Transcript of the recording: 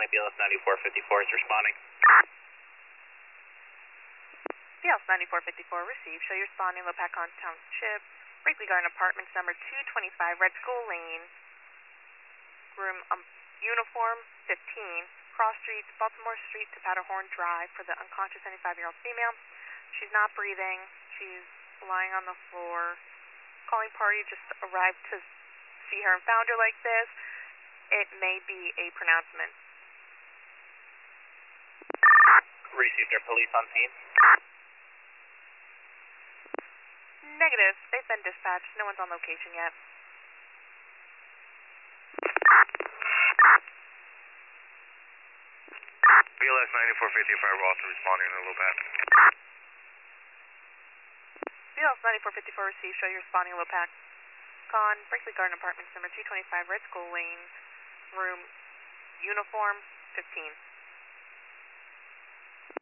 BLS 9454 is responding. BLS 9454 received. Show you responding Lopac on Township, Brinkley Garden Apartments, number 225, Red School Lane, room uniform 15, cross streets, Baltimore Street to Powderhorn Drive for the unconscious 75-year-old female. She's not breathing. She's lying on the floor. Calling party just arrived to see her and found her like this. It may be a pronouncement. Received. Are police on scene? Negative. They've been dispatched. No one's on location yet. BLS 9455 Ralston responding in a little bit. BLS 9454 received. Show you responding Lopac. Con, Brinkley Garden Apartments, number 225, Red School Lane, room uniform 15.